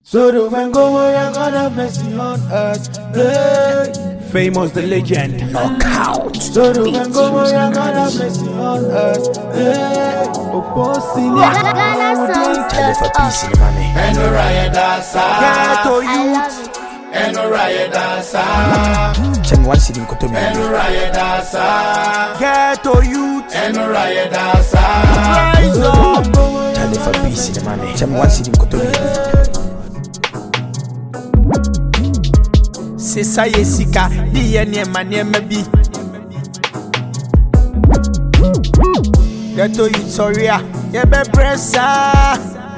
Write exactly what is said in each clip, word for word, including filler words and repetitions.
Sodom and Gomorrah, God have mercy on us. Hey. Famous the legend, knockout. Sodom and Gomorrah, God have mercy on us. Hey. Opposing it. Tell for peace in the money. And the riot dancer. Ghetto youth. And the riot dancer. Check one city in Kotomi. And the riot dancer. Ghetto youth. And the riot dancer. Rise up. Tell for peace in the money. Check one city in Kotomi. Sesa yesika di ye niema niema bi. Ghetto youth sorry ah, ye be pressa.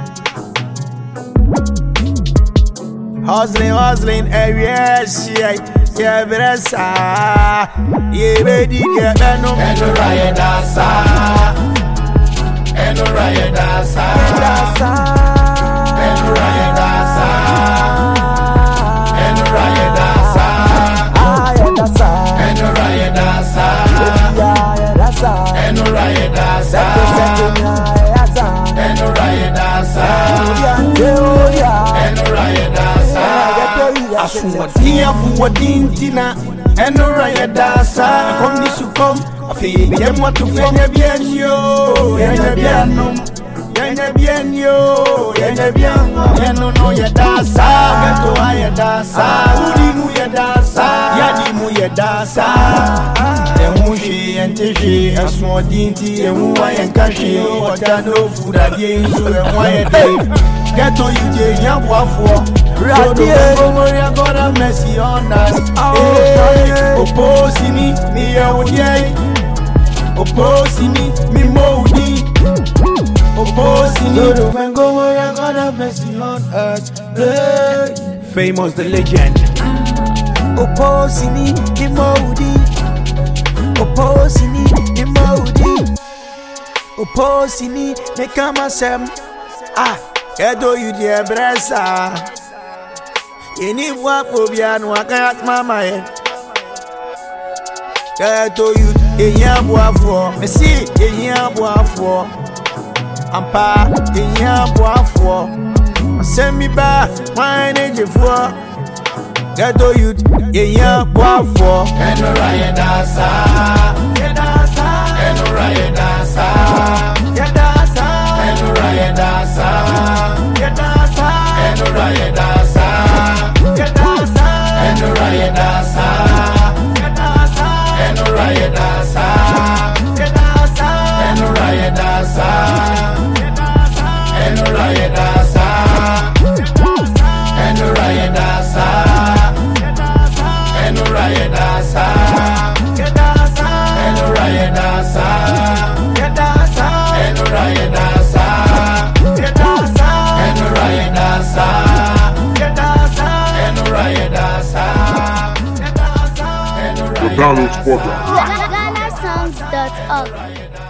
Hustling, hustling, every year, ye pressa. Ye be di ye be no. And the riot dancer. And the riot dancer. And the riot dancer. And the riot dancer. And the riot dancer. And the riot dancer. And the riot dancer. And the riot dancer. Asumadiya buwadintina. And the riot dancer. Come this to come. Afi bien moi tu fais bien yo. Bien bien non. Bien bien yo. Bien bien non. Bien non non ya dancer. Gato ya dancer. Udi mu ya dancer. Yadi mu ya dancer. Emushi enteji asmodinti emu wa yankashi. Otado fudadie isu emu ya de. Gato you dey yan wafo. Sodom Gomorrah, God have mercy on us. Opposing me, me awudie. Opposing me, me moudi. Opposing me. Sodom and Gomorrah, God have mercy on us. Hey. Famous the legend. Opposing me, me moody. Opposing me, me moody. Opposing me, me come asem. Ah, Ghetto youth ye pressa. Any work will be an wakat mama. Ghetto youth, a young boy for me see a young boy for Ampa, a young boy for send me back, my age for Ghetto youth, a young boy for And the riot dancer. And the riot dancer. And the riot dancer. And the riot dancer. And the riot dancer. And the riot dancer. And the riot dancer. And the riot dancer. And the riot dancer. And the riot dancer. And the riot dancer. And the riot dancer. And the riot dancer. And the riot dancer. The Download Spotter. Ghana songs dot org